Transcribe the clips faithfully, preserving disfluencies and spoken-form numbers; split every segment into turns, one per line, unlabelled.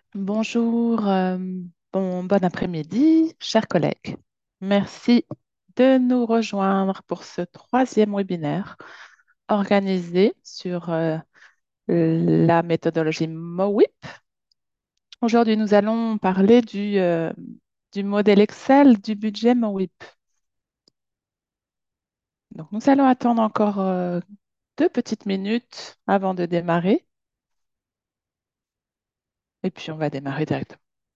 Bonjour, euh, bon, bon après-midi, chers collègues. Merci de nous rejoindre pour ce troisième webinaire organisé sur euh, la méthodologie MOWIP. Aujourd'hui, nous allons parler du, euh, du modèle Excel du budget MOWIP. Donc, nous allons attendre encore euh, deux petites minutes avant de démarrer et puis on va démarrer directement.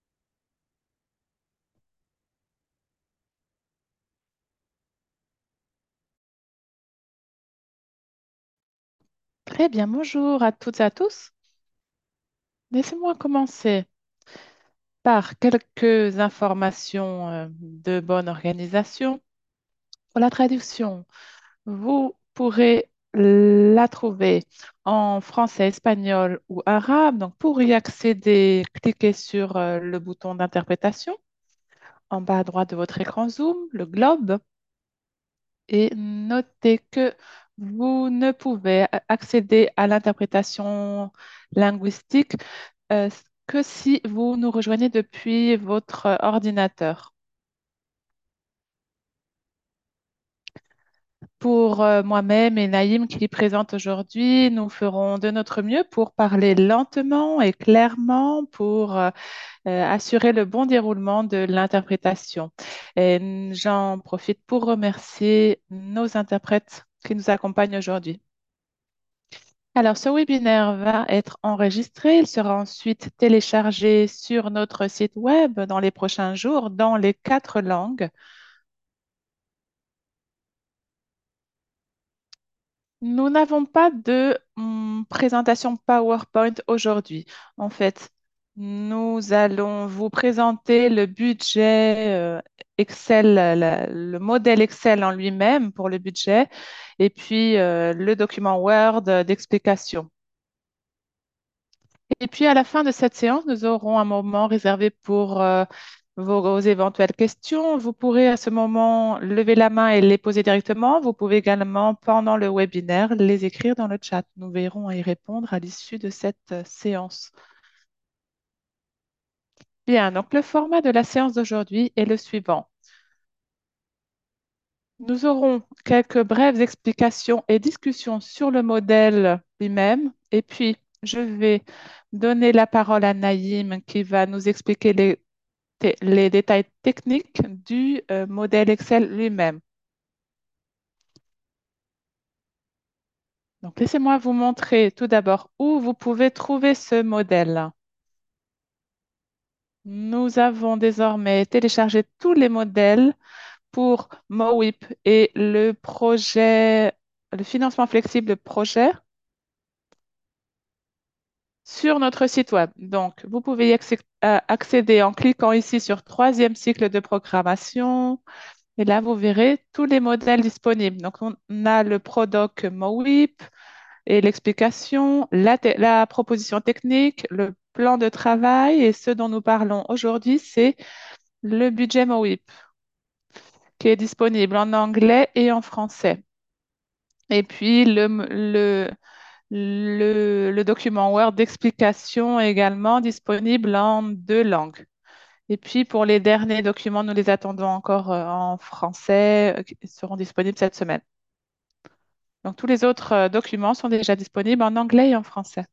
Très bien, bonjour à toutes et à tous. Laissez-moi commencer par quelques informations euh, de bonne organisation. Pour la traduction, vous pourrez la trouver en français, espagnol ou arabe. Donc, pour y accéder, cliquez sur euh, le bouton d'interprétation en bas à droite de votre écran Zoom, le globe, et notez que vous ne pouvez a- accéder à l'interprétation linguistique euh, que si vous nous rejoignez depuis votre ordinateur. Pour euh, moi-même et Naïm qui présente aujourd'hui, nous ferons de notre mieux pour parler lentement et clairement pour euh, euh, assurer le bon déroulement de l'interprétation. Et n- j'en profite pour remercier nos interprètes qui nous accompagnent aujourd'hui. Alors, ce webinaire va être enregistré. Il sera ensuite téléchargé sur notre site web dans les prochains jours dans les quatre langues. Nous n'avons pas de hum, présentation PowerPoint aujourd'hui. En fait, nous allons vous présenter le budget euh, Excel, la- la- le modèle Excel en lui-même pour le budget, et puis euh, le document Word euh, d'explication. Et puis à la fin de cette séance, nous aurons un moment réservé pour euh, vos, vos éventuelles questions. Vous pourrez à ce moment lever la main et les poser directement. Vous pouvez également, pendant le webinaire, les écrire dans le chat. Nous verrons à y répondre à l'issue de cette euh, séance. Bien, donc le format de la séance d'aujourd'hui est le suivant. Nous aurons quelques brèves explications et discussions sur le modèle lui-même. Et puis, je vais donner la parole à Naïm qui va nous expliquer les te- les détails techniques du euh, modèle Excel lui-même. Donc, laissez-moi vous montrer tout d'abord où vous pouvez trouver ce modèle. Nous avons désormais téléchargé tous les modèles pour MOWIP et le projet, le financement flexible projet sur notre site web. Donc, vous pouvez y accé- euh, accéder en cliquant ici sur troisième cycle de programmation. Et là, vous verrez tous les modèles disponibles. Donc, on a le Prodoc MOWIP, et l'explication, la, te- la proposition technique, le plan de travail et ce dont nous parlons aujourd'hui, c'est le budget MOWIP qui est disponible en anglais et en français. Et puis le, le, le, le document Word d'explication est également disponible en deux langues. Et puis pour les derniers documents, nous les attendons encore euh, en français, euh, qui seront disponibles cette semaine. Donc tous les autres euh, documents sont déjà disponibles en anglais et en français.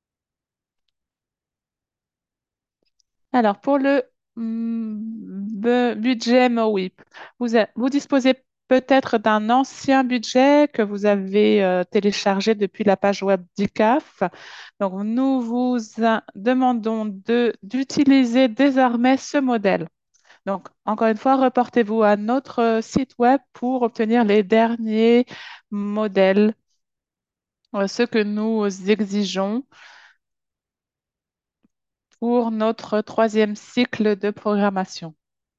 Alors, pour le mm, bu- budget MOWIP, vous, a- vous disposez peut-être d'un ancien budget que vous avez euh, téléchargé depuis la page web d'I C A F. Donc, nous vous a- demandons de, d'utiliser désormais ce modèle. Donc, encore une fois, reportez-vous à notre euh, site web pour obtenir les derniers modèles, euh, ce que nous exigeons pour notre troisième cycle de programmation.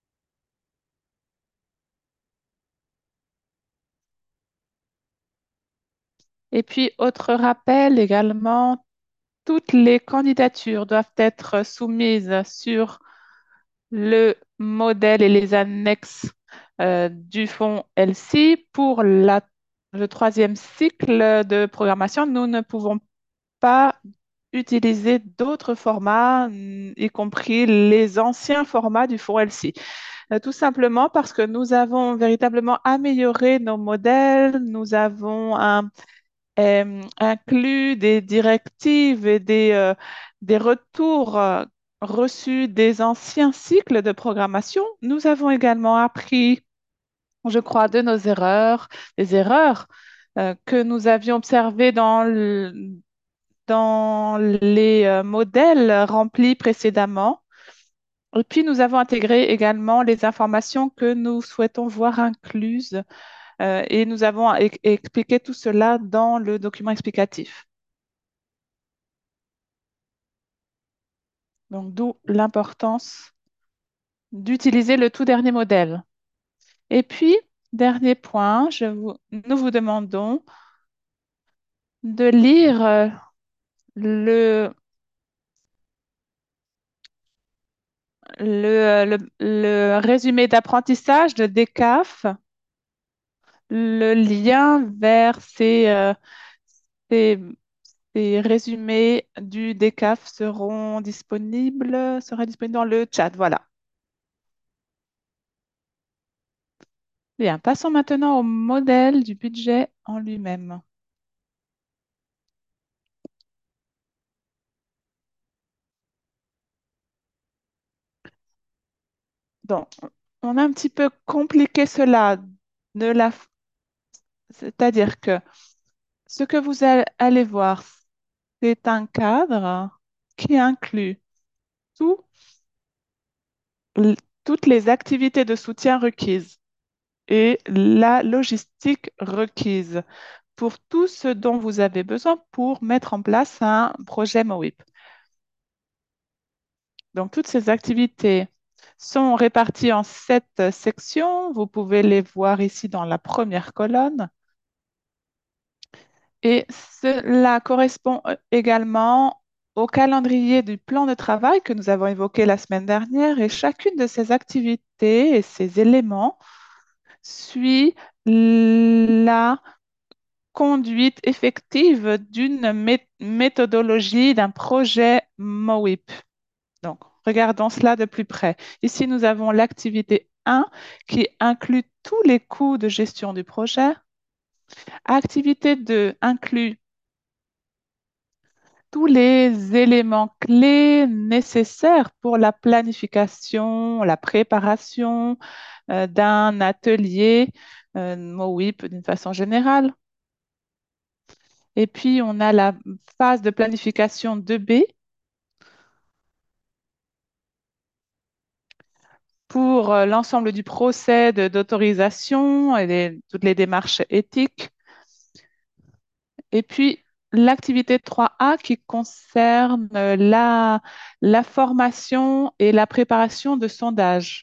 Et puis, autre rappel également, toutes les candidatures doivent être soumises sur le modèle et les annexes euh, du fonds L C. Pour la- le troisième cycle de programmation, nous ne pouvons pas utiliser d'autres formats, mm, y compris les anciens formats du fonds L C. Euh, tout simplement parce que nous avons véritablement amélioré nos modèles, nous avons un- euh, inclus des directives et des, euh, des retours euh, reçus des anciens cycles de programmation. Nous avons également appris, je crois, de nos erreurs, des erreurs euh, que nous avions observées dans, le- dans les euh, modèles remplis précédemment. Et puis, nous avons intégré également les informations que nous souhaitons voir incluses euh, et nous avons e- expliqué tout cela dans le document explicatif. Donc, d'où l'importance d'utiliser le tout dernier modèle. Et puis, dernier point, je vous- nous vous demandons de lire euh, le, le, le- le résumé d'apprentissage de D C A F. Le lien vers ces, euh, ces, ces résumés du D C A F seront disponibles, sera disponible dans le chat. Voilà. Bien, passons maintenant au modèle du budget en lui-même. Donc, on a un petit peu compliqué cela de la, c'est-à-dire que ce que vous a- allez voir, c'est un cadre qui inclut tout- l- toutes les activités de soutien requises et la logistique requise pour tout ce dont vous avez besoin pour mettre en place un projet MOIP. Donc, toutes ces activités sont réparties en sept sections. Vous pouvez les voir ici dans la première colonne. Et cela correspond euh, également au calendrier du plan de travail que nous avons évoqué la semaine dernière. Et chacune de ces activités et ces éléments suit la conduite effective d'une mé- méthodologie d'un projet MOIP. Donc, regardons cela de plus près. Ici, nous avons l'activité un qui inclut tous les coûts de gestion du projet. Activité deux inclut tous les éléments clés nécessaires pour la planification, la préparation euh, d'un atelier euh, MOIP d'une façon générale. Et puis, on a la phase de planification deux B pour euh, l'ensemble du procès de- d'autorisation et les- toutes les démarches éthiques. Et puis, l'activité trois A qui concerne euh, la, la formation et la préparation de sondages.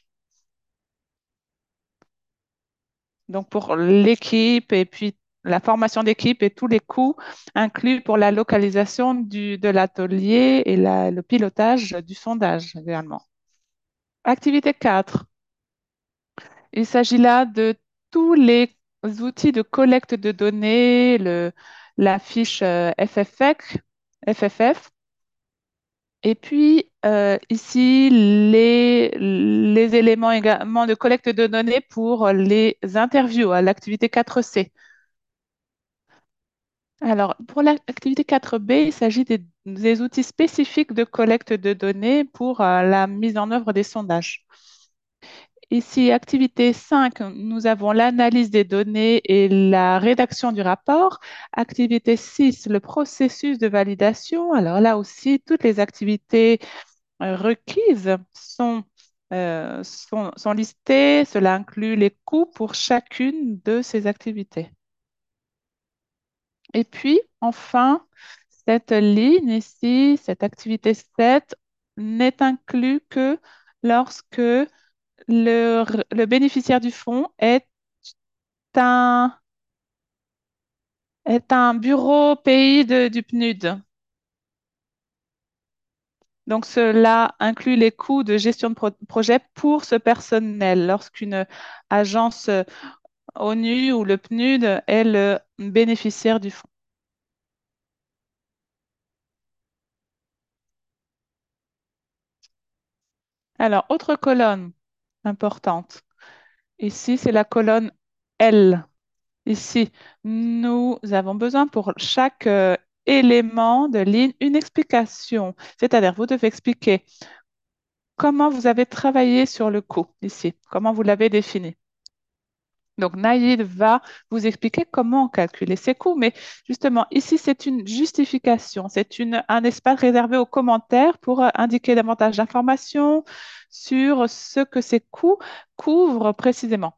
Donc, pour l'équipe et puis la formation d'équipe et tous les coûts inclus pour la localisation du, de l'atelier et la- le pilotage du sondage également. Activité quatre. Il s'agit là de tous les outils de collecte de données, le, la fiche euh, F F F, F F F, et puis euh, ici les, les éléments également de collecte de données pour les interviews à l'activité quatre C. Alors, pour l'activité quatre B, il s'agit des, des outils spécifiques de collecte de données pour euh, la mise en œuvre des sondages. Ici, activité cinq, nous avons l'analyse des données et la rédaction du rapport. Activité six, le processus de validation. Alors là aussi, toutes les activités euh, requises sont, euh, sont, sont listées. Cela inclut les coûts pour chacune de ces activités. Et puis, enfin, cette ligne ici, cette activité sept, n'est inclus que lorsque le, le bénéficiaire du fonds est un, est un bureau pays de- du P N U D. Donc, cela inclut les coûts de gestion de pro- projet pour ce personnel lorsqu'une agence euh, ONU ou le P N U D est le bénéficiaire du fonds. Alors, autre colonne importante. Ici, c'est la colonne L. Ici, nous avons besoin pour chaque euh, élément de ligne une explication. C'est-à-dire, vous devez expliquer comment vous avez travaillé sur le coût ici, comment vous l'avez défini. Donc, Naïd va vous expliquer comment calculer ces coûts. Mais justement, ici, c'est une justification. C'est une, un espace réservé aux commentaires pour euh, indiquer davantage d'informations sur ce que ces coûts couvrent précisément.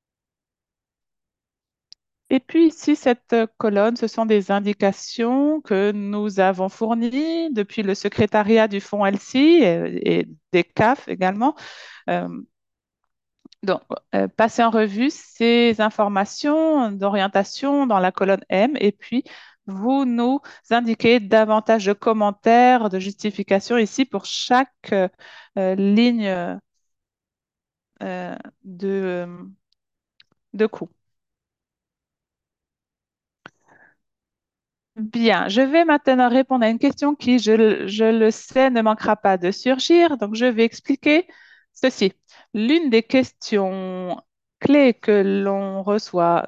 Et puis ici, cette euh, colonne, ce sont des indications que nous avons fournies depuis le secrétariat du fonds L C I et, et des C A F également. Euh, donc, euh, passer en revue ces informations d'orientation dans la colonne M et puis vous nous indiquez davantage de commentaires, de justifications ici pour chaque euh, euh, ligne euh, de, de coût. Bien, je vais maintenant répondre à une question qui, je, le- je le sais, ne manquera pas de surgir. Donc, je vais expliquer ceci. L'une des questions clés que l'on reçoit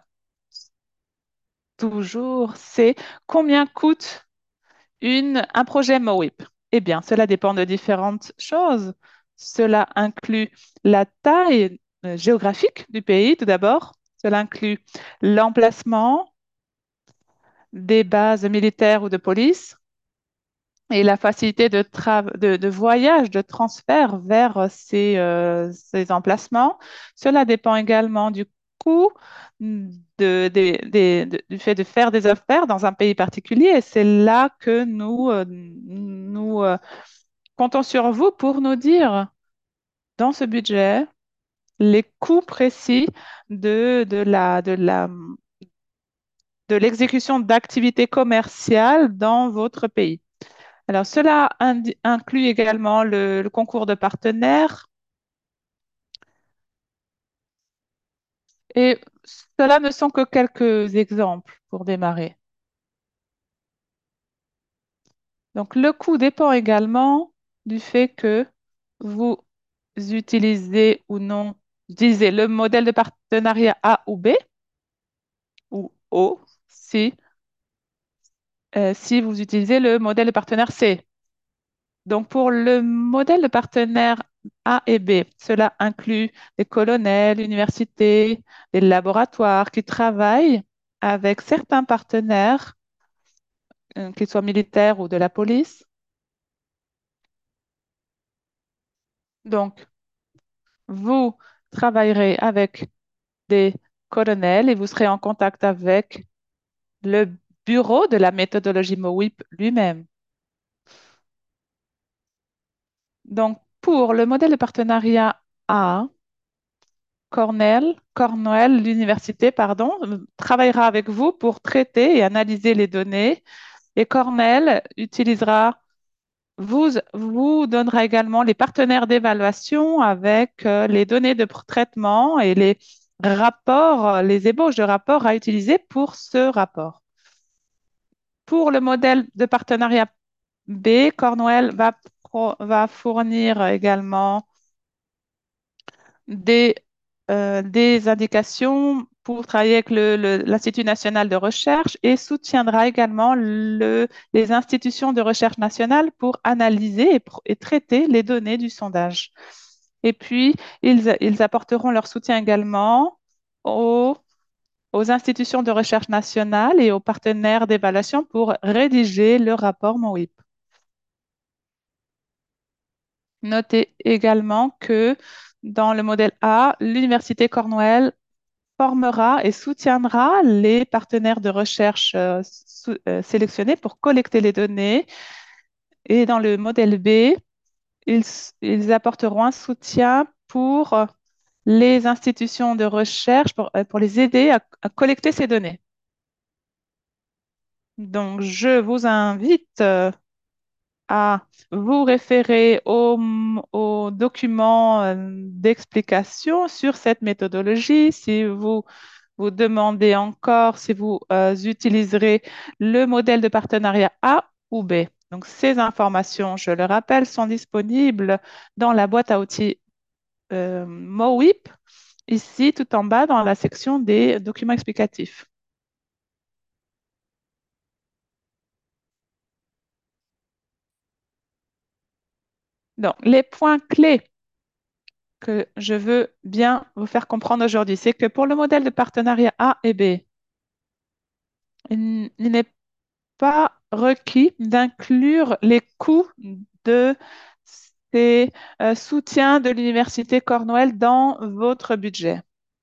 toujours, c'est combien coûte une, un projet MOIP? Eh bien, cela dépend de différentes choses. Cela inclut la taille euh, géographique du pays, tout d'abord. Cela inclut l'emplacement des bases militaires ou de police et la facilité de, tra- de, de voyage, de transfert vers euh, ces, euh, ces emplacements. Cela dépend également du coût de, des- des- de- du fait de faire des affaires dans un pays particulier. Et c'est là que nous, euh, nous euh, comptons sur vous pour nous dire, dans ce budget, les coûts précis de, de la, de la, de l'exécution d'activités commerciales dans votre pays. Alors, cela indi- inclut également le, le concours de partenaires et cela ne sont que quelques exemples pour démarrer. Donc, le coût dépend également du fait que vous utilisez ou non, utilisez le modèle de partenariat A ou B ou O si, euh, si vous utilisez le modèle de partenaire C. Donc, pour le modèle de partenaire A et B, cela inclut des colonels, universités, des laboratoires qui travaillent avec certains partenaires, euh, qu'ils soient militaires ou de la police. Donc, vous travaillerez avec des colonels et vous serez en contact avec le bureau de la méthodologie MOWIP lui-même. Donc, pour le modèle de partenariat A, Cornell, Cornell, l'université, pardon, euh, travaillera avec vous pour traiter et analyser les données. Et Cornell utilisera, vous, vous donnera également les partenaires d'évaluation avec euh, les données de pr- traitement et les rapports, euh, les ébauches de rapports à utiliser pour ce rapport. Pour le modèle de partenariat B, Cornell va, pro- va fournir également des, euh, des indications pour travailler avec le- le- l'Institut national de recherche et soutiendra également le- les institutions de recherche nationales pour analyser et, pro- et traiter les données du sondage. Et puis, ils, ils apporteront leur soutien également aux, aux institutions de recherche nationales et aux partenaires d'évaluation pour rédiger le rapport MOIP. Notez également que dans le modèle A, l'Université Cornell formera et soutiendra les partenaires de recherche euh, sou- euh, sélectionnés pour collecter les données. Et dans le modèle B, ils, s- ils apporteront un soutien pour euh, les institutions de recherche, pour, euh, pour les aider à, à collecter ces données. Donc, je vous invite euh, à vous référer aux, aux documents euh, d'explication sur cette méthodologie. Si vous vous demandez encore si vous euh, utiliserez le modèle de partenariat A ou B. Donc, ces informations, je le rappelle, sont disponibles dans la boîte à outils euh, MoWIP, ici tout en bas dans la section des documents explicatifs. Donc, les points clés que je veux bien vous faire comprendre aujourd'hui, c'est que pour le modèle de partenariat A et B, il il n'est pas requis d'inclure les coûts de ces euh, soutiens de l'Université Cornell dans votre budget.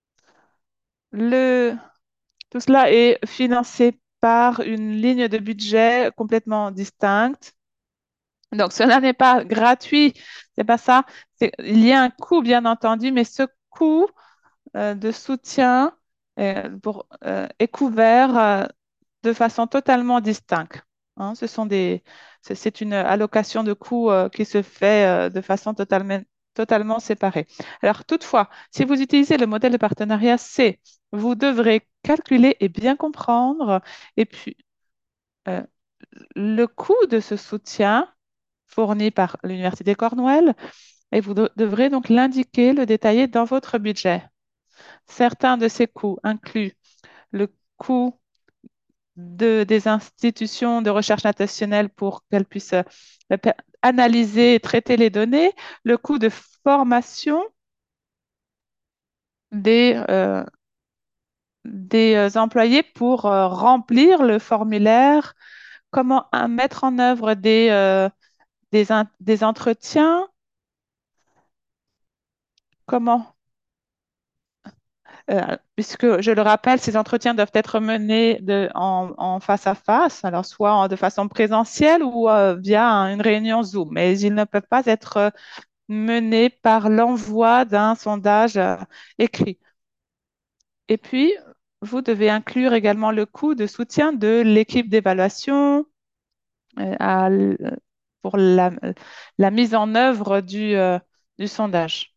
Le, tout cela est financé par une ligne de budget complètement distincte. Donc, cela n'est pas gratuit, c'est pas ça. C'est- Il y a un coût, bien entendu, mais ce coût euh, de soutien euh, pour, euh, est couvert euh, de façon totalement distincte. Hein. Ce sont des, c'est c'est une allocation de coûts euh, qui se fait euh, de façon totalement, totalement séparée. Alors, toutefois, si vous utilisez le modèle de partenariat C, vous devrez calculer et bien comprendre, et puis euh, le coût de ce soutien fourni par l'Université Cornell, et vous de- devrez donc l'indiquer, le détailler dans votre budget. Certains de ces coûts incluent le coût de, des institutions de recherche nationale pour qu'elles puissent euh, pe- analyser et traiter les données, le coût de formation des, euh, des euh, employés pour euh, remplir le formulaire, comment euh, mettre en œuvre des, euh, des, in- des entretiens, comment Euh, puisque je le rappelle, ces entretiens doivent être menés de- en, en face à face, alors soit en- de façon présentielle ou euh, via un- une réunion Zoom, mais ils ne peuvent pas être euh, menés par l'envoi d'un sondage euh, écrit. Et puis, vous devez inclure également le coût de soutien de l'équipe d'évaluation euh, à l- pour la, la mise en œuvre du, euh, du sondage.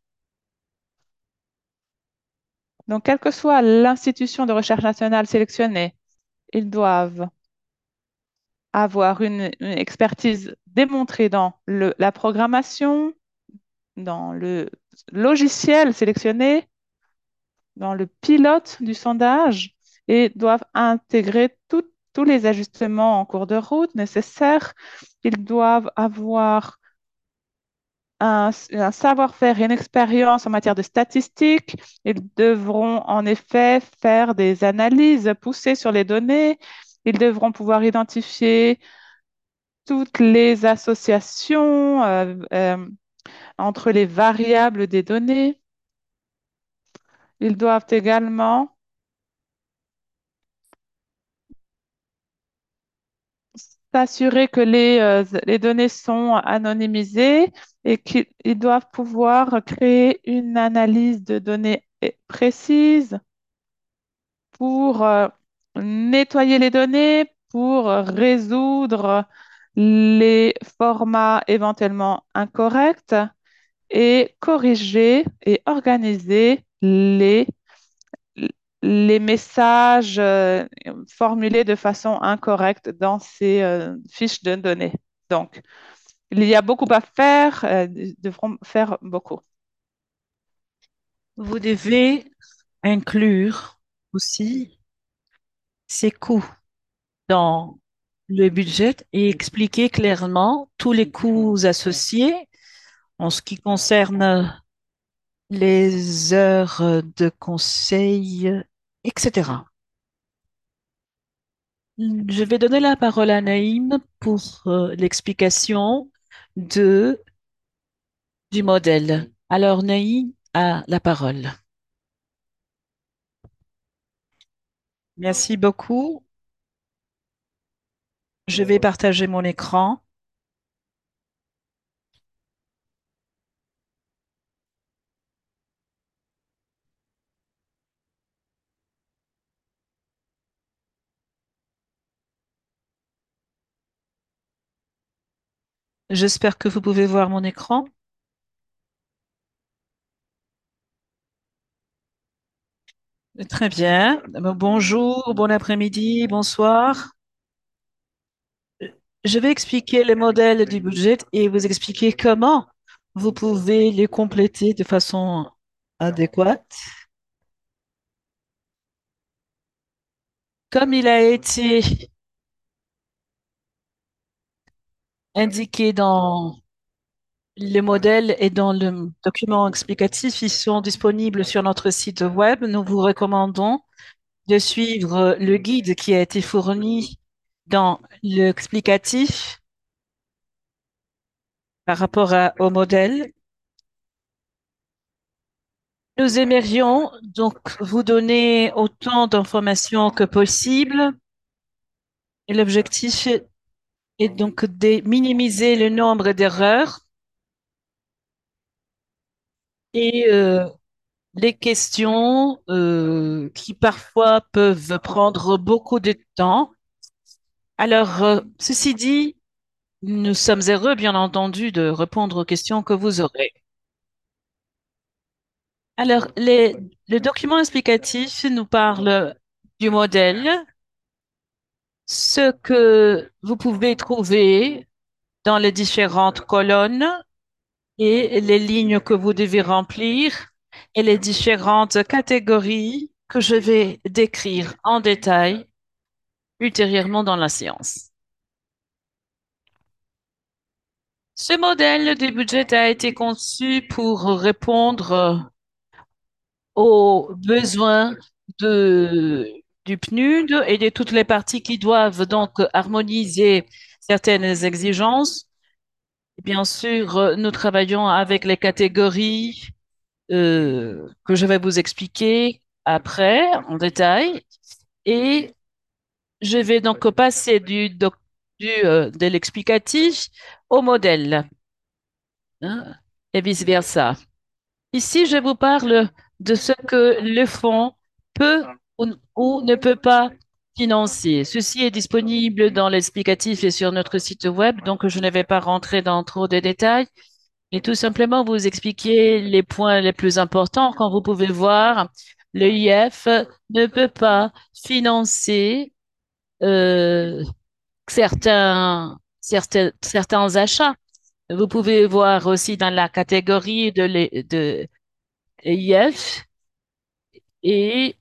Donc, quelle que soit l'institution de recherche nationale sélectionnée, ils doivent avoir une, une expertise démontrée dans le- la programmation, dans le logiciel sélectionné, dans le pilote du sondage et doivent intégrer tout- tous les ajustements en cours de route nécessaires. Ils doivent avoir un, un savoir-faire et une expérience en matière de statistiques. Ils devront en effet faire des analyses poussées sur les données. Ils devront pouvoir identifier toutes les associations euh, euh, entre les variables des données. Ils doivent également s'assurer que les, euh, les données sont anonymisées et qu'ils ils doivent pouvoir créer une analyse de données eh, précise pour euh, nettoyer les données, pour résoudre les formats éventuellement incorrects et corriger et organiser les, les messages euh, formulés de façon incorrecte dans ces euh, fiches de données. Donc, il y a beaucoup à faire, euh, ils devront faire beaucoup.
Vous devez inclure aussi ces coûts dans le budget et expliquer clairement tous les coûts associés en ce qui concerne les heures de conseil, et cetera. Je vais donner la parole à Naïm pour euh, l'explication de, du modèle. Alors, Naïm a la parole. Merci beaucoup. Je vais partager mon écran. J'espère que vous pouvez voir mon écran. Très bien. Bonjour, bon après-midi, bonsoir. Je vais expliquer les modèles du budget et vous expliquer comment vous pouvez les compléter de façon adéquate. Comme il a été indiqué dans les modèles et dans le document explicatif, ils sont disponibles sur notre site web. Nous vous recommandons de suivre le guide qui a été fourni dans l'explicatif par rapport à- au modèle. Nous aimerions donc vous donner autant d'informations que possible et l'objectif est donc de minimiser le nombre d'erreurs et euh, les questions euh, qui parfois peuvent prendre beaucoup de temps. Alors, euh, ceci dit, nous sommes heureux, bien entendu, de répondre aux questions que vous aurez. Alors, les, le document explicatif nous parle du modèle, ce que vous pouvez trouver dans les différentes colonnes et les lignes que vous devez remplir et les différentes catégories que je vais décrire en détail ultérieurement dans la séance. Ce modèle de budget a été conçu pour répondre aux besoins de, du P N U D et de toutes les parties qui doivent donc harmoniser certaines exigences. Bien sûr, euh, nous travaillons avec les catégories euh, que je vais vous expliquer après en détail et je vais donc passer du, doc- du, euh, de l'explicatif au modèle, hein, et vice-versa. Ici, je vous parle de ce que le fonds peut ou, ou ne peut pas financer. Ceci est disponible dans l'explicatif et sur notre site web, donc je ne vais pas rentrer dans trop de détails, mais tout simplement vous expliquer les points les plus importants. Quand vous pouvez voir, le I F ne peut pas financer euh, certains, certains, certains achats. Vous pouvez voir aussi dans la catégorie de, l'E- de I F et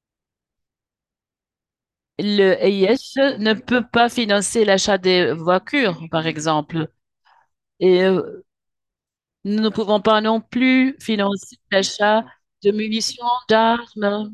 le I F ne peut pas financer l'achat des voitures, par exemple. Et euh, nous ne pouvons pas non plus financer l'achat de munitions, d'armes,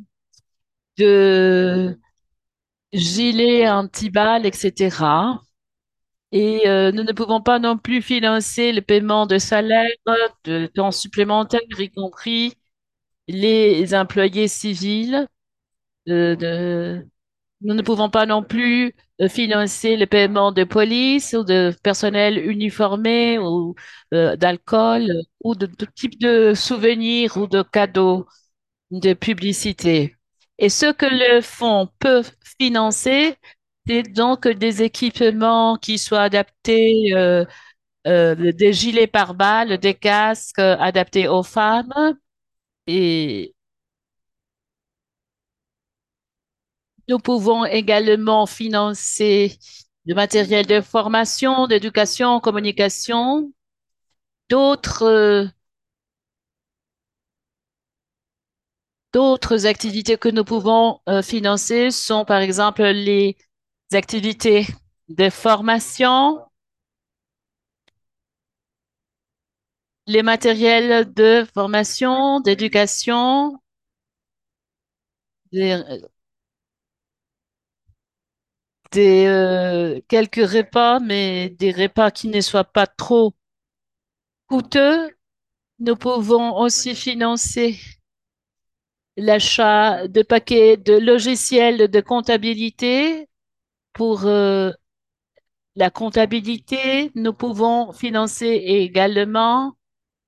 de gilets antiballes, et cetera. Et euh, nous ne pouvons pas non plus financer le paiement de salaires, de temps supplémentaires, y compris les employés civils. De, de- Nous ne pouvons pas non plus euh, financer le paiement de police ou de personnel uniformé ou euh, d'alcool ou de tout type de souvenirs ou de cadeaux de publicité. Et ce que le fonds peut financer, c'est donc des équipements qui soient adaptés, euh, euh, des gilets pare-balles, des casques euh, adaptés aux femmes. Et nous pouvons également financer le matériel de formation, d'éducation, communication. D'autres, euh, d'autres activités que nous pouvons euh, financer sont par exemple les activités de formation, les matériels de formation, d'éducation, des, des, euh, quelques repas, mais des repas qui ne soient pas trop coûteux. Nous pouvons aussi financer l'achat de paquets de logiciels de comptabilité pour euh, la comptabilité. Nous pouvons financer également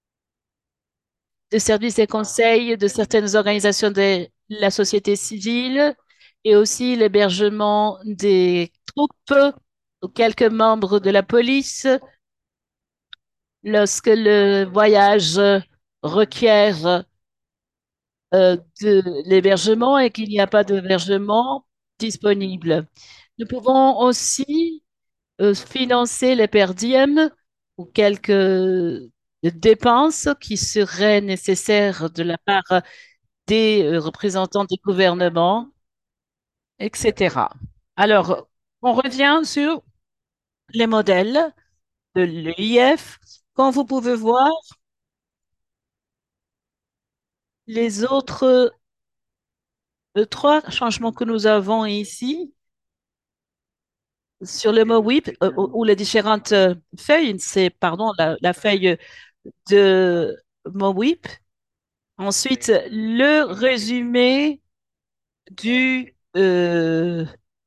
des services et conseils de certaines organisations de la société civile et aussi l'hébergement des troupes ou quelques membres de la police lorsque le voyage requiert euh, de l'hébergement et qu'il n'y a pas d'hébergement disponible. Nous pouvons aussi euh, financer les per diem ou quelques dépenses qui seraient nécessaires de la part des euh, représentants des gouvernements, et cetera. Alors, on revient sur les modèles de l'E I F. Comme vous pouvez voir, les autres euh, trois changements que nous avons ici sur le mot WIP, euh, ou ou les différentes euh, feuilles, c'est, pardon, la, la feuille de mot WIP. Ensuite, le résumé du euh,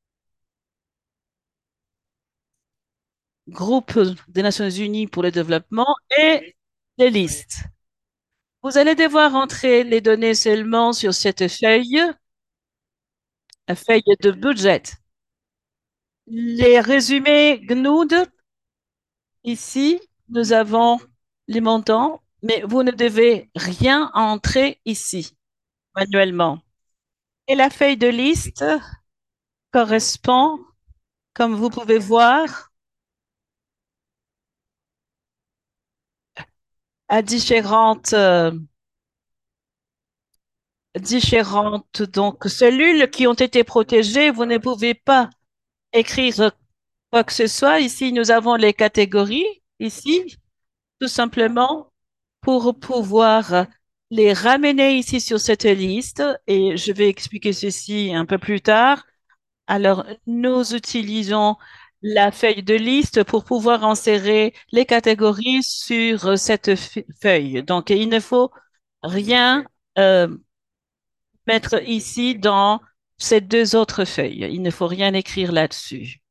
groupe des Nations Unies pour le développement et les listes. Vous allez devoir entrer les données seulement sur cette feuille, la feuille de budget. Les résumés G N U D, ici, nous avons les montants, mais vous ne devez rien entrer ici manuellement. Et la feuille de liste correspond, comme vous pouvez voir, à différentes, euh, différentes donc, cellules qui ont été protégées. Vous ne pouvez pas écrire quoi que ce soit. Ici, nous avons les catégories, ici, tout simplement pour pouvoir les ramener ici sur cette liste. Et je vais expliquer ceci un peu plus tard. Alors, nous utilisons la feuille de liste pour pouvoir insérer les catégories sur cette f- feuille. Donc, il ne faut rien euh, mettre ici dans ces deux autres feuilles. Il ne faut rien écrire là-dessus.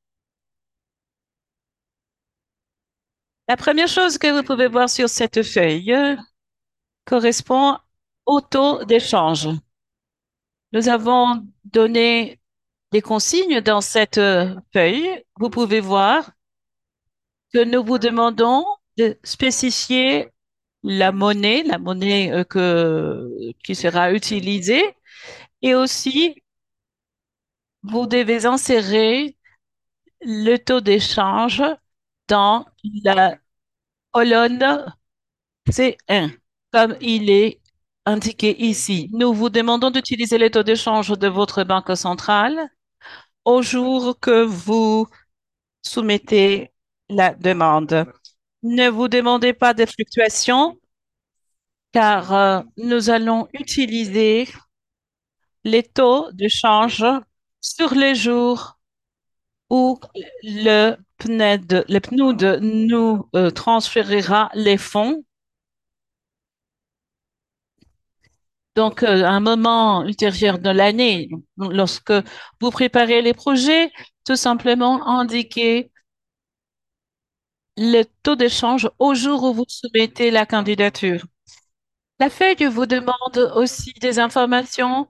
La première chose que vous pouvez voir sur cette feuille correspond au taux d'échange. Nous avons donné des consignes dans cette euh, feuille. Vous pouvez voir que nous vous demandons de spécifier la monnaie, la monnaie euh, que, qui sera utilisée, et aussi vous devez insérer le taux d'échange dans la colonne C un, comme il est indiqué ici. Nous vous demandons d'utiliser le taux d'échange de votre banque centrale au jour que vous soumettez la demande. Ne vous demandez pas de fluctuations car euh, nous allons utiliser les taux de change sur les jours où le P N E D, le P N U D nous euh, transférera les fonds. Donc, euh, à un moment ultérieur de l'année, lorsque vous préparez les projets, tout simplement indiquez le taux de change au jour où vous soumettez la candidature. La feuille vous demande aussi des informations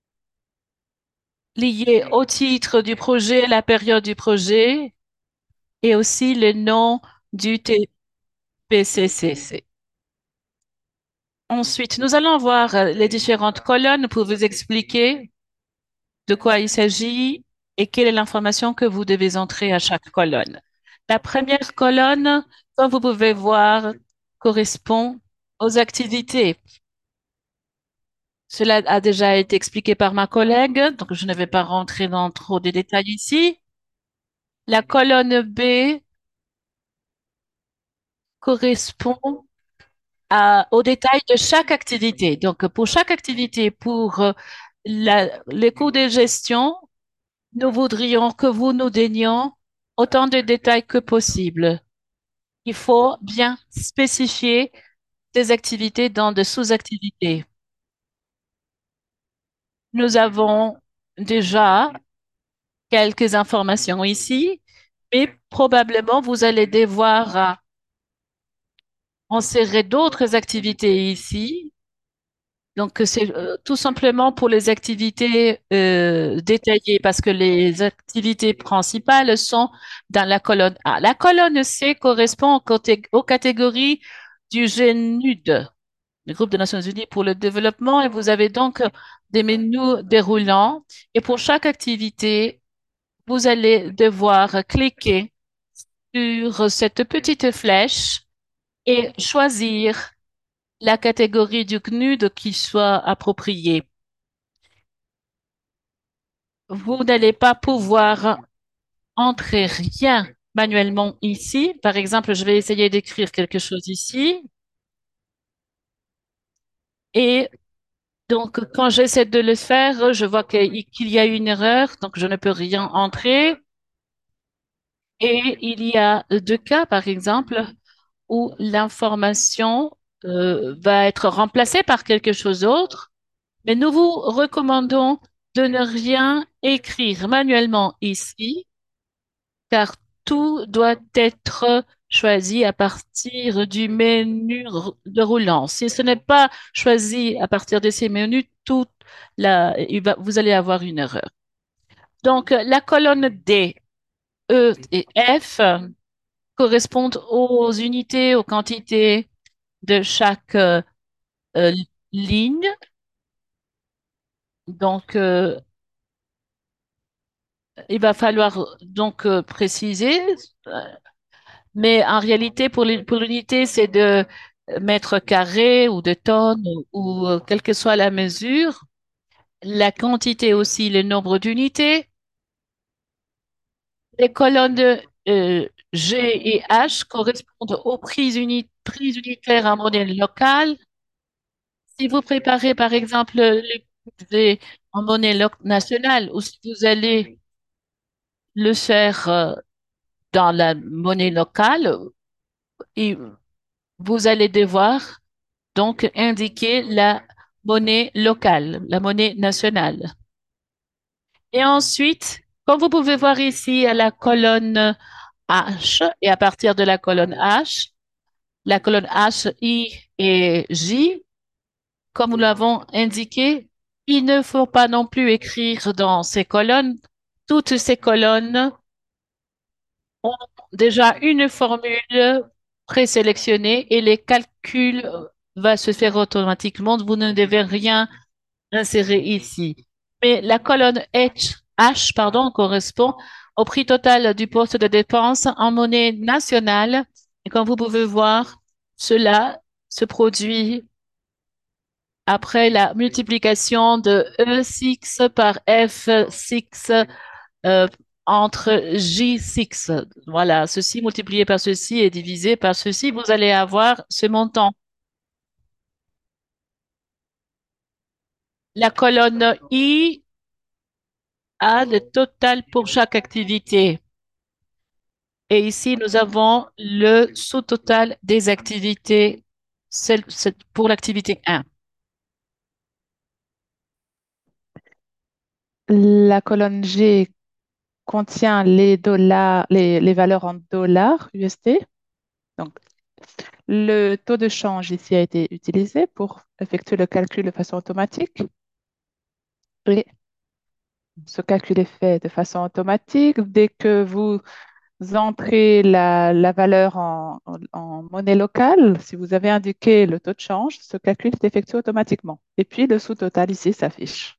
liées au titre du projet, la période du projet et aussi le nom du T P C C C. Ensuite, nous allons voir euh, les différentes colonnes pour vous expliquer de quoi il s'agit et quelle est l'information que vous devez entrer à chaque colonne. La première colonne, comme vous pouvez voir, correspond aux activités. Cela a déjà été expliqué par ma collègue, donc je ne vais pas rentrer dans trop de détails ici. La colonne B correspond à- aux détails de chaque activité. Donc, pour chaque activité, pour euh, la- les coûts de gestion, nous voudrions que vous nous donnions autant de détails que possible. Il faut bien spécifier des activités dans des sous-activités. Nous avons déjà quelques informations ici, mais probablement vous allez devoir euh, insérer d'autres activités ici. Donc, c'est euh, tout simplement pour les activités euh, détaillées, parce que les activités principales sont dans la colonne A. La colonne C correspond aux, caté- aux catégories du G N U D, le groupe des Nations Unies pour le développement, et vous avez donc des menus déroulants. Et pour chaque activité, vous allez devoir cliquer sur cette petite flèche et choisir la catégorie du C N U D qui soit appropriée. Vous n'allez pas pouvoir entrer rien manuellement ici. Par exemple, je vais essayer d'écrire quelque chose ici. Et donc, quand j'essaie de le faire, je vois qu'il qu'il y a une erreur, donc je ne peux rien entrer. Et il y a deux cas, par exemple, où l'information euh, va être remplacée par quelque chose d'autre. Mais nous vous recommandons de ne rien écrire manuellement ici, car tout doit être choisi à partir du menu r- de roulant. Si ce n'est pas choisi à partir de ces menus, tout la, il va- vous allez avoir une erreur. Donc, la colonne D, E et F correspondent aux unités, aux quantités de chaque euh, euh, ligne. Donc, euh, il va falloir donc euh, préciser. euh, Mais en réalité, pour l'uni- pour l'unité, c'est de mètres carrés ou de tonnes ou, ou, euh, quelle que soit la mesure. La quantité aussi, le nombre d'unités. Les colonnes euh, G et H correspondent aux prix, uni- prix unitaires en monnaie locale. Si vous préparez, par exemple, le budget en monnaie lo- nationale ou si vous allez le faire euh, dans la monnaie locale, et vous allez devoir donc indiquer la monnaie locale, la monnaie nationale. Et ensuite, comme vous pouvez voir ici à la colonne H, et à partir de la colonne H, la colonne H, I et J, comme nous l'avons indiqué, il ne faut pas non plus écrire dans ces colonnes. Toutes ces colonnes ont déjà une formule présélectionnée et les calculs vont se faire automatiquement. Vous ne devez rien insérer ici. Mais la colonne H, H, pardon, correspond au prix total du poste de dépense en monnaie nationale. Et comme vous pouvez voir, cela se produit après la multiplication de E six par F six euh, entre J six. Voilà, ceci multiplié par ceci et divisé par ceci, vous allez avoir ce montant. La colonne I a le total pour chaque activité. Et ici, nous avons le sous-total des activités celle- c'est pour l'activité un.
La colonne G contient les dollars, les, les valeurs en dollars U S D. Donc, le taux de change ici a été utilisé pour effectuer le calcul de façon automatique. Et ce calcul est fait de façon automatique. Dès que vous entrez la, la valeur en, en- en monnaie locale, si vous avez indiqué le taux de change, ce calcul est effectué automatiquement. Et puis, le sous-total ici s'affiche.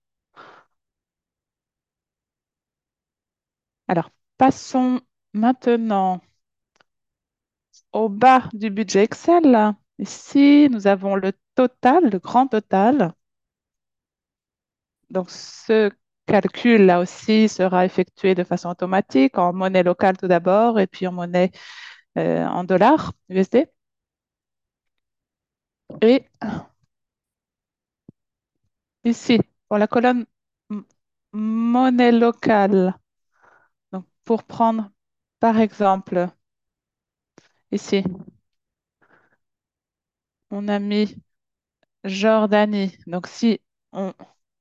Alors, passons maintenant au bas du budget Excel. Ici, nous avons le total, le grand total. Donc, ce calcul là aussi sera effectué de façon automatique en monnaie locale tout d'abord et puis en monnaie euh, en dollars U S D. Et ici, pour la colonne m- monnaie locale, donc pour prendre par exemple, ici, on a mis Jordanie. Donc, si on,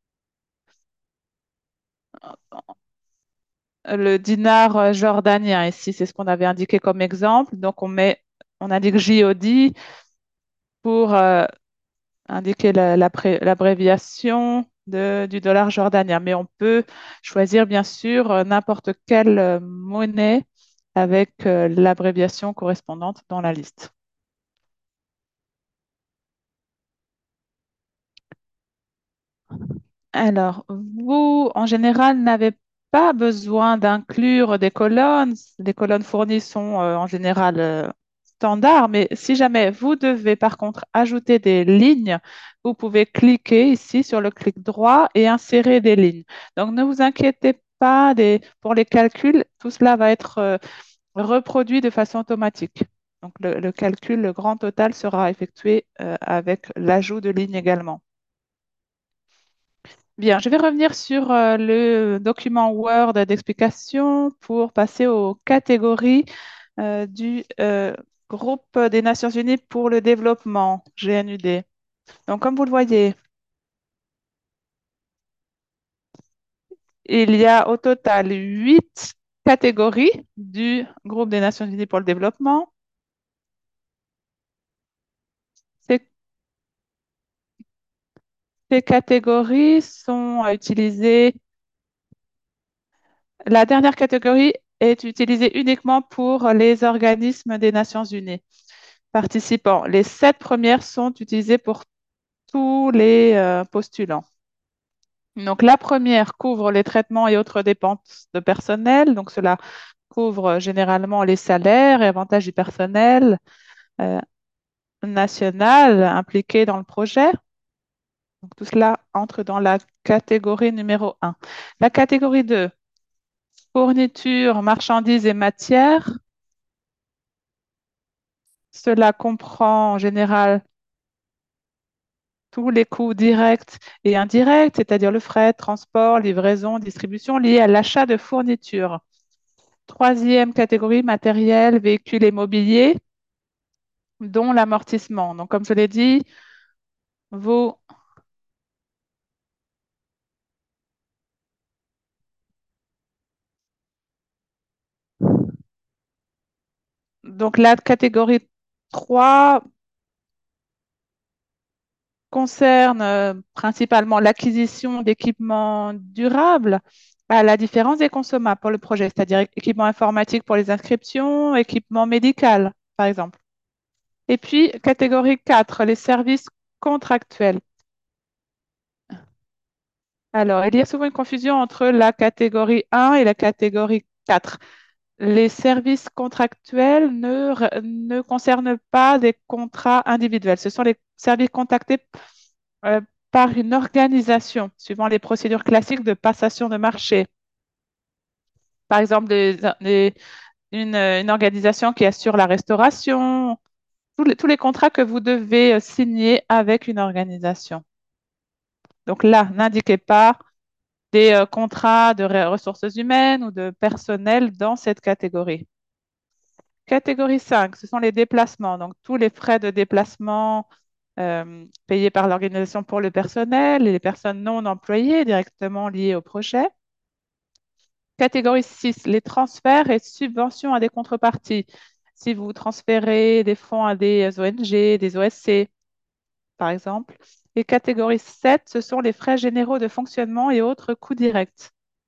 le dinar euh, jordanien, ici, c'est ce qu'on avait indiqué comme exemple. Donc, on met, on indique J O D pour euh, indiquer la- la pré- l'abréviation de- du dollar jordanien. Mais on peut choisir, bien sûr, euh, n'importe quelle euh, monnaie avec euh, l'abréviation correspondante dans la liste. Alors, vous, en général, n'avez pas besoin d'inclure des colonnes. Les colonnes fournies sont euh, en général euh, standards, mais si jamais vous devez par contre ajouter des lignes, vous pouvez cliquer ici sur le clic droit et insérer des lignes. Donc ne vous inquiétez pas des- pour les calculs, tout cela va être euh, reproduit de façon automatique. Donc le, le calcul, le grand total sera effectué euh, avec l'ajout de lignes également. Bien, je vais revenir sur euh, le document Word d'explication pour passer aux catégories euh, du euh, groupe des Nations Unies pour le développement, G N U D. Donc, comme vous le voyez, il y a au total huit catégories du groupe des Nations Unies pour le développement. Ces, ces catégories sont utilisées. La dernière catégorie est utilisée uniquement pour les organismes des Nations Unies participants. Les sept premières sont utilisées pour tous les euh, postulants. Donc, la première couvre les traitements et autres dépenses de personnel. Donc, cela couvre généralement les salaires et avantages du personnel euh, national impliqué dans le projet. Donc, tout cela entre dans la catégorie numéro un. La catégorie deux, fournitures, marchandises et matières. Cela comprend en général tous les coûts directs et indirects, c'est-à-dire le fret, transport, livraison, distribution liés à l'achat de fournitures. Troisième catégorie, matériel, véhicules et mobilier, dont l'amortissement. Donc, comme je l'ai dit, vous, donc la catégorie trois concerne euh, principalement l'acquisition d'équipements durables, à la différence des consommables pour le projet, c'est-à-dire équipements informatiques pour les inscriptions, équipements médicaux, par exemple. Et puis, catégorie quatre, les services contractuels. Alors, il y a souvent une confusion entre la catégorie un et la catégorie quatre. Les services contractuels ne, re- ne concernent pas des contrats individuels. Ce sont les services contactés euh, par une organisation, suivant les procédures classiques de passation de marché. Par exemple, des- des- une, une organisation qui assure la restauration, tous les, tous les contrats que vous devez euh, signer avec une organisation. Donc là, n'indiquez pas des euh, contrats de re- ressources humaines ou de personnel dans cette catégorie. Catégorie cinq, ce sont les déplacements. Donc, tous les frais de déplacement euh, payés par l'organisation pour le personnel et les personnes non employées directement liées au projet. Catégorie six, les transferts et subventions à des contreparties. Si vous transférez des fonds à des O N G, des O S C, par exemple. Et catégorie sept, ce sont les frais généraux de fonctionnement et autres coûts directs.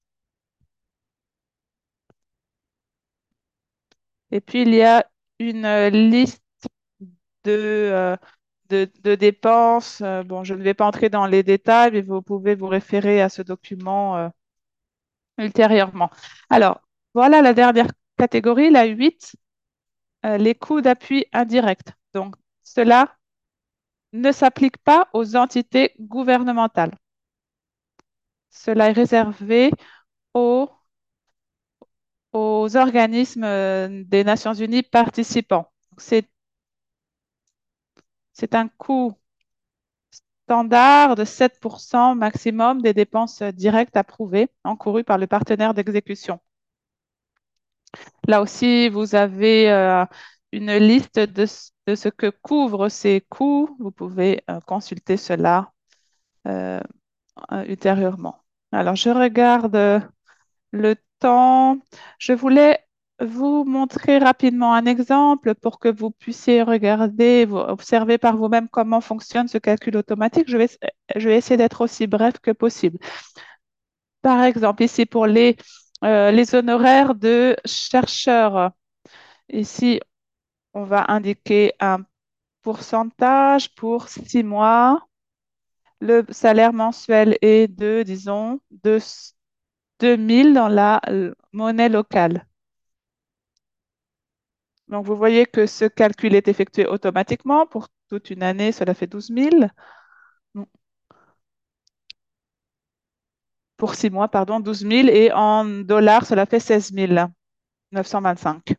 Et puis, il y a une euh, liste de, euh, de, de dépenses. Euh, bon, je ne vais pas entrer dans les détails, mais vous pouvez vous référer à ce document euh, ultérieurement. Alors, voilà la dernière catégorie, la huit, euh, les coûts d'appui indirect. Donc, cela ne s'applique pas aux entités gouvernementales. Cela est réservé aux, aux organismes euh, des Nations Unies participants. C'est, c'est un coût standard de sept pour cent maximum des dépenses directes approuvées, encourues par le partenaire d'exécution. Là aussi, vous avez euh, une liste de, ce de ce que couvrent ces coûts. Vous pouvez euh, consulter cela euh, euh, ultérieurement. Alors, je regarde euh, le temps. Je voulais vous montrer rapidement un exemple pour que vous puissiez regarder, vous observer par vous-même comment fonctionne ce calcul automatique. Je vais, je vais essayer d'être aussi bref que possible. Par exemple, ici pour les, euh, les honoraires de chercheurs, ici, on va indiquer un pourcentage pour six mois. Le salaire mensuel est de, disons, de deux mille dans la euh, monnaie locale. Donc, vous voyez que ce calcul est effectué automatiquement. Pour toute une année, cela fait douze mille. Non, pour six mois, pardon, douze mille. Et en dollars, cela fait seize mille neuf cent vingt-cinq.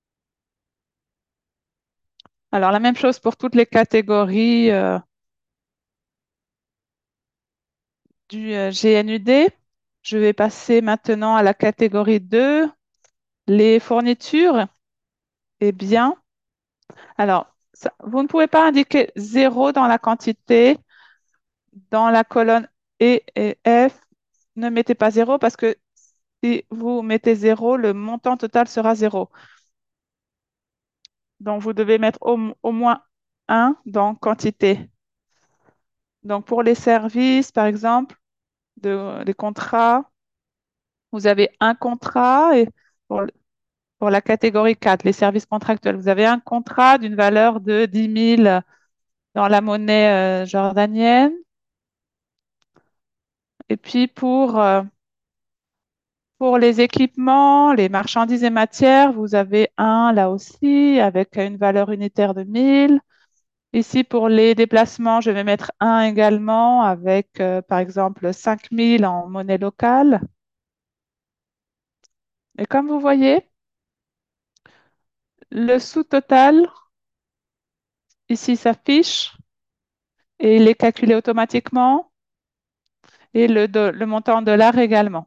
Alors, la même chose pour toutes les catégories euh, du euh, G N U D. Je vais passer maintenant à la catégorie deux, les fournitures et biens. Alors, ça- vous ne pouvez pas indiquer zéro dans la quantité, dans la colonne E et F. Ne mettez pas zéro parce que si vous mettez zéro, le montant total sera zéro. Donc, vous devez mettre au, au moins un dans quantité. Donc, pour les services, par exemple, de, les contrats, vous avez un contrat et pour, pour la catégorie quatre, les services contractuels, vous avez un contrat d'une valeur de dix mille dans la monnaie euh, jordanienne. Et puis pour, euh, pour les équipements, les marchandises et matières, vous avez un là aussi avec une valeur unitaire de mille. Ici, pour les déplacements, je vais mettre un également avec, euh, par exemple, cinq mille en monnaie locale. Et comme vous voyez, le sous-total ici s'affiche et il est calculé automatiquement et le, do- le montant en dollars également.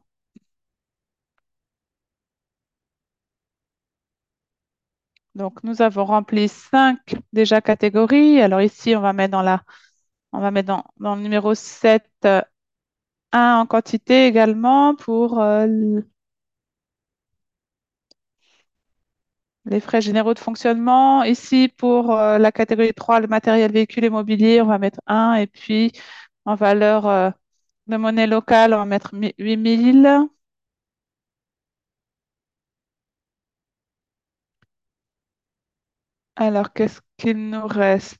Donc, nous avons rempli cinq déjà catégories. Alors ici, on va mettre dans la, on va mettre dans, dans le numéro sept euh, un en quantité également pour euh, l- les frais généraux de fonctionnement. Ici, pour euh, la catégorie trois, le matériel véhicule et mobilier, on va mettre un. Et puis, en valeur euh, de monnaie locale, on va mettre mi- huit mille. Alors, qu'est-ce qu'il nous reste?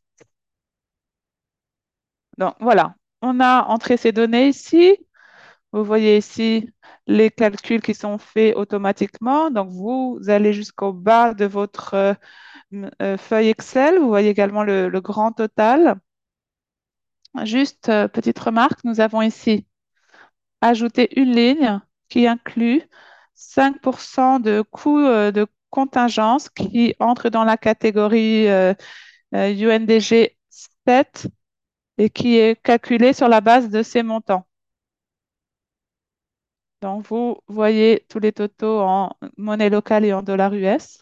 Donc, voilà. On a entré ces données ici. Vous voyez ici les calculs qui sont faits automatiquement. Donc, vous allez jusqu'au bas de votre euh, m- euh, feuille Excel. Vous voyez également le, le grand total. Juste, euh, petite remarque, nous avons ici ajouté une ligne qui inclut cinq pour cent de coûts euh, de contingence qui entre dans la catégorie euh, euh, U N D G sept et qui est calculé sur la base de ces montants. Donc, vous voyez tous les totaux en monnaie locale et en dollars U S.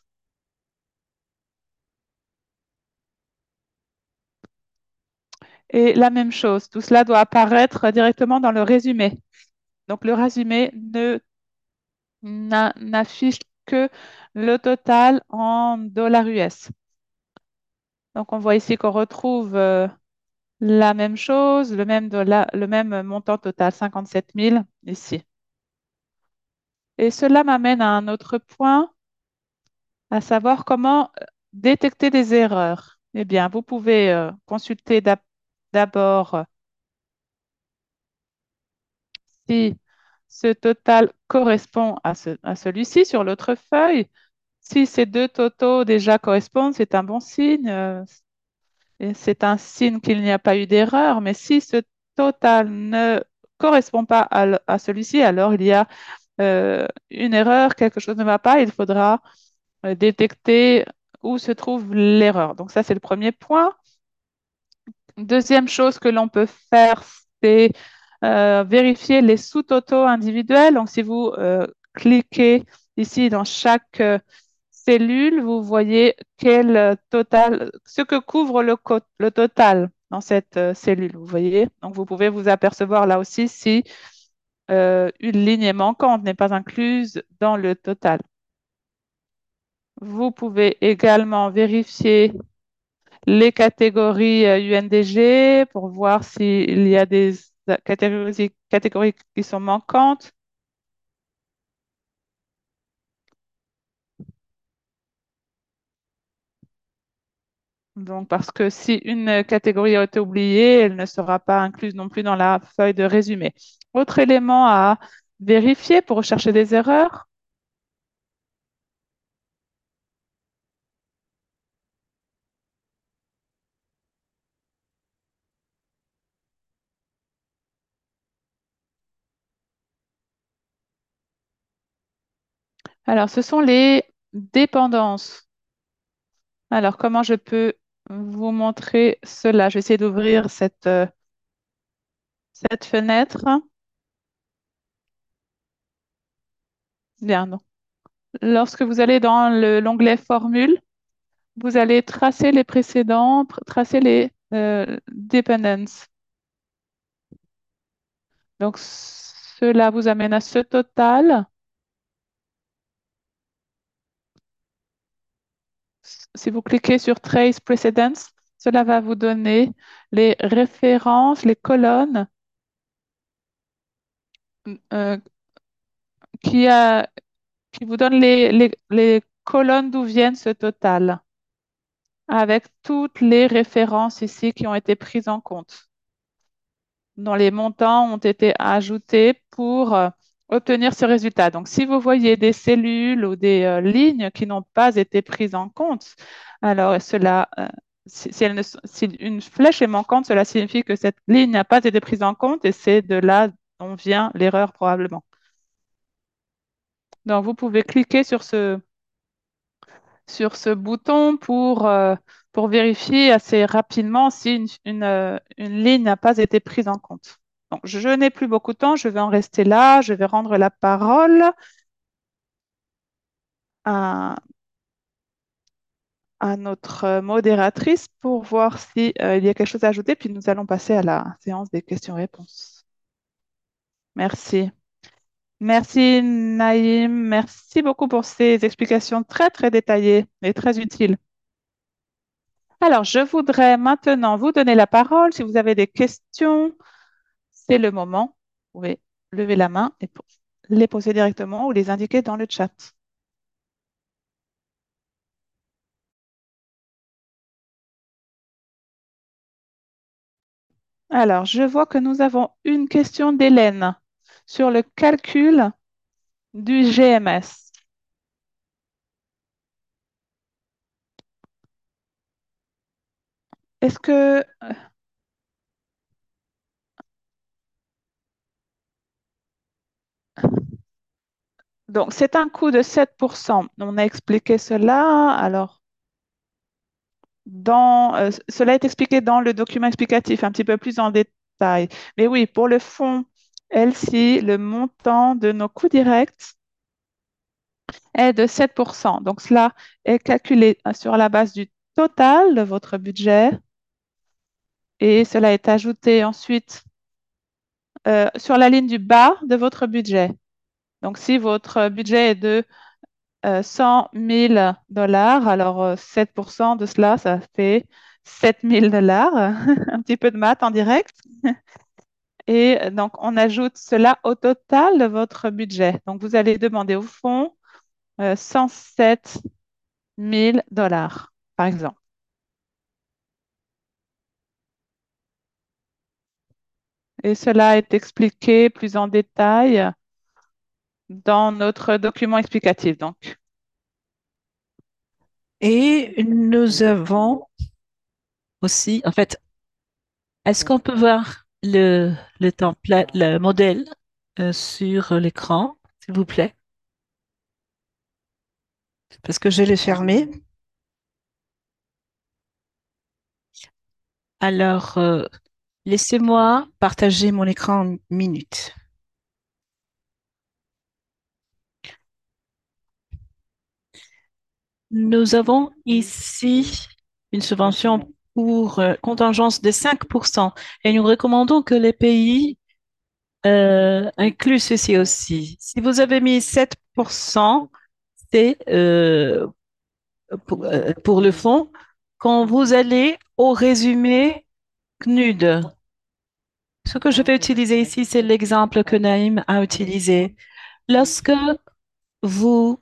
Et la même chose, tout cela doit apparaître directement dans le résumé. Donc, le résumé ne n'a- n'affiche que le total en dollars U S. Donc, on voit ici qu'on retrouve euh, la même chose, le même, dollar- le même montant total, cinquante-sept mille ici. Et cela m'amène à un autre point, à savoir comment euh, détecter des erreurs. Eh bien, vous pouvez euh, consulter d'ab- d'abord euh, si ce total correspond à, ce- à celui-ci sur l'autre feuille. Si ces deux totaux déjà correspondent, c'est un bon signe. euh, et c'est un signe qu'il n'y a pas eu d'erreur. Mais si ce total ne correspond pas à, l- à celui-ci, alors il y a euh, une erreur, quelque chose ne va pas. Il faudra euh, détecter où se trouve l'erreur. Donc ça, c'est le premier point. Deuxième chose que l'on peut faire, c'est euh, vérifier les sous-totaux individuels. Donc, si vous euh, cliquez ici dans chaque euh, cellule, vous voyez quel euh, total, ce que couvre le, co- le total dans cette euh, cellule. Vous voyez? Donc, vous pouvez vous apercevoir là aussi si euh, une ligne est manquante, n'est pas incluse dans le total. Vous pouvez également vérifier les catégories euh, U N D G pour voir s'il y a des euh, catégories, catégories qui sont manquantes. Donc, parce que si une catégorie a été oubliée, elle ne sera pas incluse non plus dans la feuille de résumé. Autre élément à vérifier pour rechercher des erreurs? Alors, ce sont les dépendances. Alors, comment je peux vous montrer cela? Je vais essayer d'ouvrir cette, euh, cette fenêtre. Bien, non. Lorsque vous allez dans le- l'onglet Formule, vous allez tracer les précédents, tr- tracer les euh, dependencies. Donc, cela vous amène à ce total. Si vous cliquez sur Trace Precedence, cela va vous donner les références, les colonnes euh, qui, a- qui vous donnent les, les, les colonnes d'où viennent ce total, avec toutes les références ici qui ont été prises en compte, dont les montants ont été ajoutés pour euh, obtenir ce résultat. Donc, si vous voyez des cellules ou des euh, lignes qui n'ont pas été prises en compte, alors cela, euh, si, si elle ne- si une flèche est manquante, cela signifie que cette ligne n'a pas été prise en compte et c'est de là dont vient l'erreur probablement. Donc, vous pouvez cliquer sur ce, sur ce bouton pour, euh, pour vérifier assez rapidement si une, une, euh, une ligne n'a pas été prise en compte. Donc, je n'ai plus beaucoup de temps, je vais en rester là, je vais rendre la parole à, à notre modératrice pour voir si, euh, il y a quelque chose à ajouter, puis nous allons passer à la séance des questions-réponses. Merci. Merci Naïm, merci beaucoup pour ces explications très très détaillées et très utiles. Alors, je voudrais maintenant vous donner la parole. Si vous avez des questions, c'est le moment. Vous pouvez lever la main et po- les poser directement ou les indiquer dans le chat. Alors, je vois que nous avons une question d'Hélène sur le calcul du G M S. Est-ce que... Donc, c'est un coût de sept pour cent. On a expliqué cela. Alors, dans, euh, cela est expliqué dans le document explicatif, un petit peu plus en détail. Mais oui, pour le fonds L C, le montant de nos coûts directs est de sept pour cent. Donc, cela est calculé euh, sur la base du total de votre budget et cela est ajouté ensuite euh, sur la ligne du bas de votre budget. Donc, si votre budget est de euh, cent mille dollars, alors euh, sept pour cent de cela, ça fait sept mille dollars. Un petit peu de maths en direct. Et euh, donc, on ajoute cela au total de votre budget. Donc, vous allez demander au fond euh, cent sept mille dollars, par exemple. Et cela est expliqué plus en détail dans notre document explicatif. Donc,
Et nous avons aussi, en fait, est-ce qu'on peut voir le, le template, le modèle euh, sur l'écran, s'il vous plaît? Parce que je l'ai fermé. Alors, euh, laissez-moi partager mon écran en minute. Nous avons ici une subvention pour euh, contingence de cinq pour cent et nous recommandons que les pays euh, incluent ceci aussi. Si vous avez mis sept pour cent, c'est euh, pour, euh, pour le fond. Quand vous allez au résumé C N U D, ce que je vais utiliser ici, c'est l'exemple que Naïm a utilisé. Lorsque vous...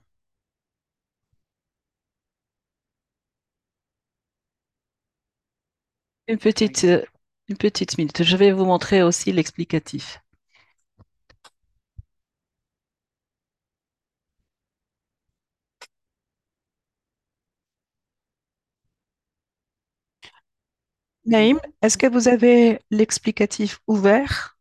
Une petite, euh, une petite minute, je vais vous montrer aussi l'explicatif. Naïm, est-ce que vous avez l'explicatif ouvert?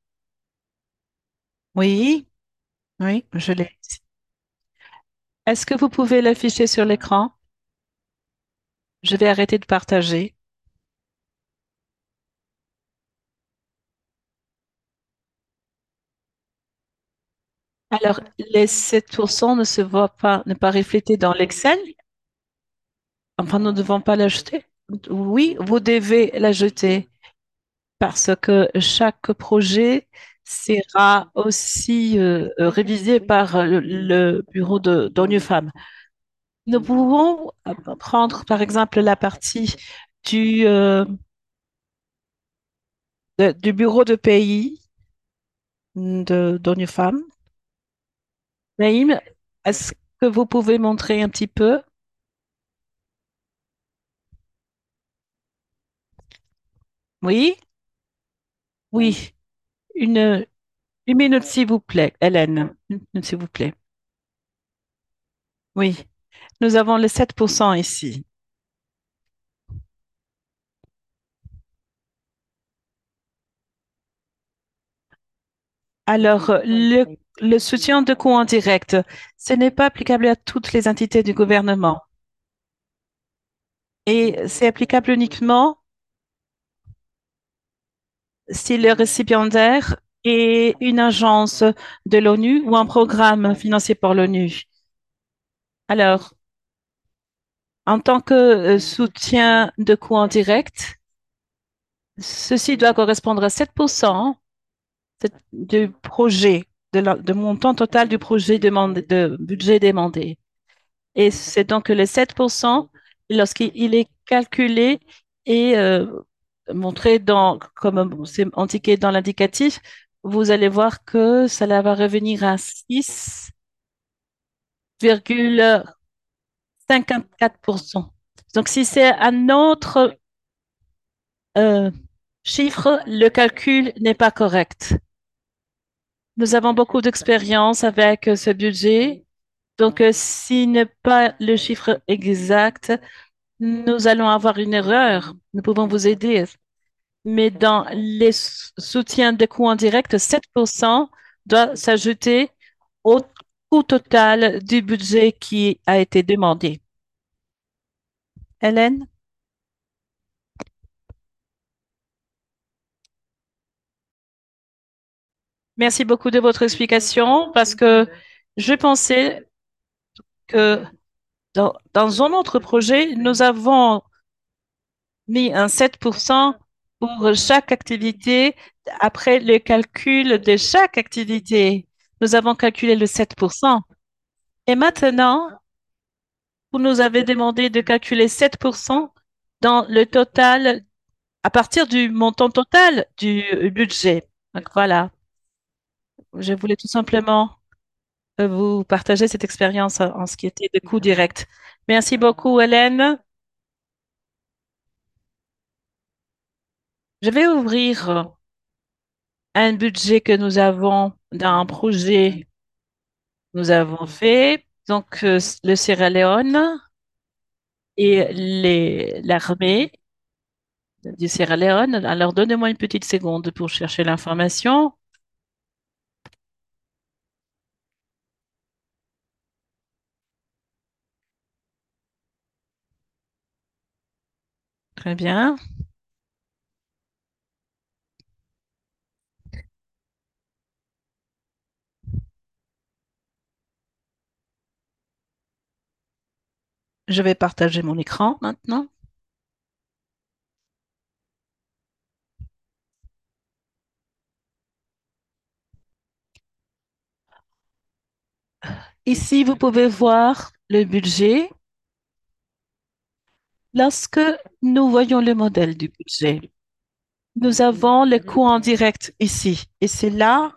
Oui, oui, je l'ai ici. Est-ce que vous pouvez l'afficher sur l'écran? Je vais arrêter de partager. Alors, les sept pour cent ne se voient pas, ne pas reflétés dans l'Excel. Enfin, nous ne devons pas l'ajouter. Oui, vous devez l'ajouter parce que chaque projet sera aussi euh, euh, révisé par euh, le, le bureau de d'O N U Femmes. Nous pouvons euh, prendre, par exemple, la partie du, euh, de- du bureau de pays de d'O N U Femmes. Naïm, est-ce que vous pouvez montrer un petit peu? Oui, oui. Une, une minute, s'il vous plaît, Hélène. Une minute, s'il vous plaît. Oui, nous avons les sept pour cent ici. Alors, euh, le, le soutien de coûts en direct, ce n'est pas applicable à toutes les entités du gouvernement et c'est applicable uniquement si le récipiendaire est une agence de l'O N U ou un programme financé par l'O N U. Alors, en tant que euh, soutien de coûts en direct, ceci doit correspondre à sept pour cent c'est- du projet, de, la- de montant total du projet demandé, de budget demandé. Et c'est donc les sept pour cent lorsqu'il il est calculé et euh, montré dans, comme c'est indiqué dans l'indicatif, vous allez voir que cela va revenir à six virgule cinquante-quatre pour cent. Donc, si c'est un autre euh, chiffre, le calcul n'est pas correct. Nous avons beaucoup d'expérience avec euh, ce budget. Donc, euh, s'il n'est pas le chiffre exact, nous allons avoir une erreur. Nous pouvons vous aider. Mais dans les sou- soutiens de coûts en direct, sept pour cent doit s'ajouter au coût total du budget qui a été demandé. Hélène, merci beaucoup de votre explication parce que je pensais que dans, dans un autre projet, nous avons mis un sept pour cent pour chaque activité après le calcul de chaque activité. Nous avons calculé le sept pour cent. Et maintenant, vous nous avez demandé de calculer sept pour cent dans le total, à partir du montant total du budget. Donc voilà, je voulais tout simplement euh, vous partager cette expérience en en ce qui était de coûts directs. Merci beaucoup, Hélène. Je vais ouvrir un budget que nous avons dans un projet que nous avons fait. Donc, euh, le Sierra Leone et les- l'armée du Sierra Leone. Alors, donnez-moi une petite seconde pour chercher l'information. Très bien. Je vais partager mon écran maintenant. Ici, vous pouvez voir le budget. Lorsque nous voyons le modèle du budget, nous avons le coût en direct ici. Et c'est là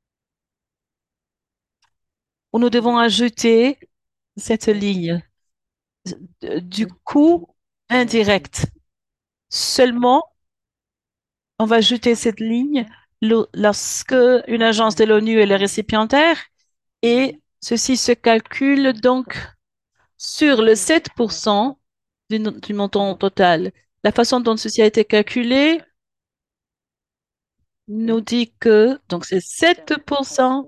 où nous devons ajouter cette ligne de- du coût indirect. Seulement, on va ajouter cette ligne lo- lorsque une agence de l'O N U est le récipiendaire et ceci se calcule donc sur le sept pour cent du, no- du montant total. La façon dont ceci a été calculé nous dit que donc c'est sept pour cent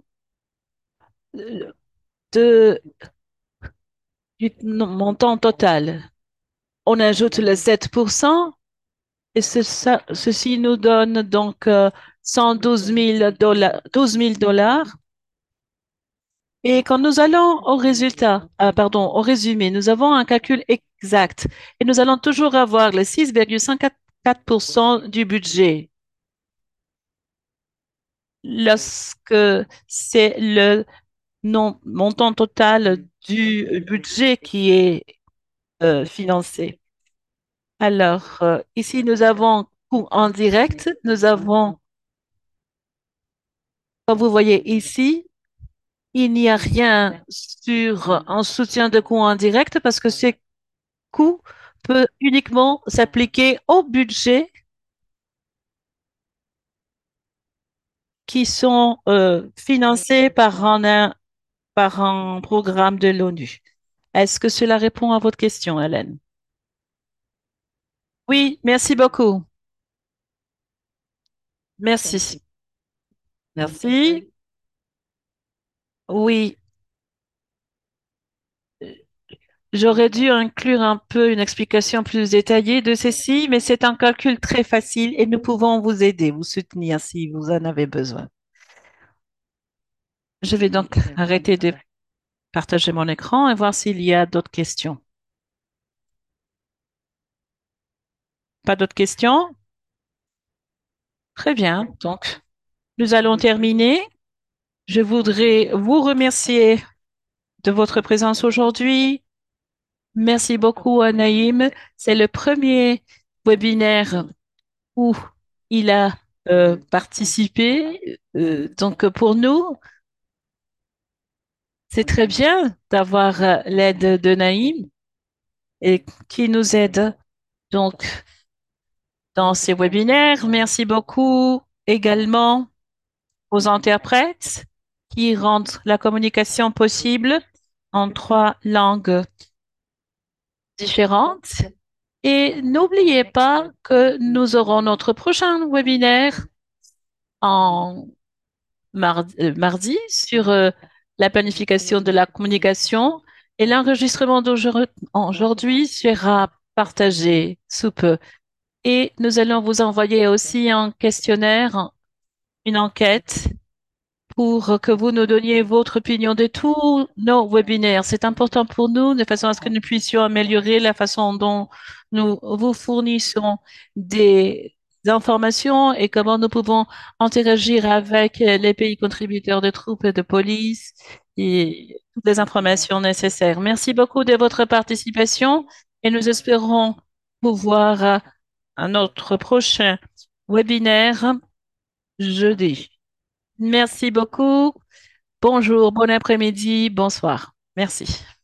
de, du non- montant total. On ajoute le sept pour cent et ce- ça- ceci nous donne donc euh, cent douze mille dollars, douze mille dollars. Et quand nous allons au résultat, ah, pardon, au résumé, nous avons un calcul exact et nous allons toujours avoir le six virgule cinquante-quatre pour cent du budget lorsque c'est le non, montant total du budget qui est euh, financé. Alors, euh, ici, nous avons coût en direct. Nous avons, comme vous voyez ici, il n'y a rien sur un soutien de coût en direct parce que ces coûts peuvent uniquement s'appliquer au budget qui sont euh, financés par un, par un programme de l'ONU. Est-ce que cela répond à votre question, Hélène? Oui, merci beaucoup. Merci. Merci. Oui, j'aurais dû inclure un peu une explication plus détaillée de ceci, mais c'est un calcul très facile et nous pouvons vous aider, vous soutenir si vous en avez besoin. Je vais donc arrêter de partager mon écran et voir s'il y a d'autres questions. Pas d'autres questions? Très bien. Donc, nous allons terminer. Je voudrais vous remercier de votre présence aujourd'hui. Merci beaucoup à Naïm. C'est le premier webinaire où il a euh, participé. Euh, donc pour nous, c'est très bien d'avoir euh, l'aide de Naïm et qui nous aide donc dans ces webinaires. Merci beaucoup également aux interprètes qui rendent la communication possible en trois langues différentes. Et n'oubliez pas que nous aurons notre prochain webinaire en mardi, euh, mardi sur euh, la planification de la communication et l'enregistrement d'aujourd'hui sera partagé sous peu. Et nous allons vous envoyer aussi un questionnaire, une enquête pour que vous nous donniez votre opinion de tous nos webinaires. C'est important pour nous de façon à ce que nous puissions améliorer la façon dont nous vous fournissons des informations et comment nous pouvons interagir avec les pays contributeurs de troupes et de police et toutes les informations nécessaires. Merci beaucoup de votre participation et nous espérons pouvoir à un autre prochain webinaire jeudi. Merci beaucoup. Bonjour, bon après-midi, bonsoir. Merci.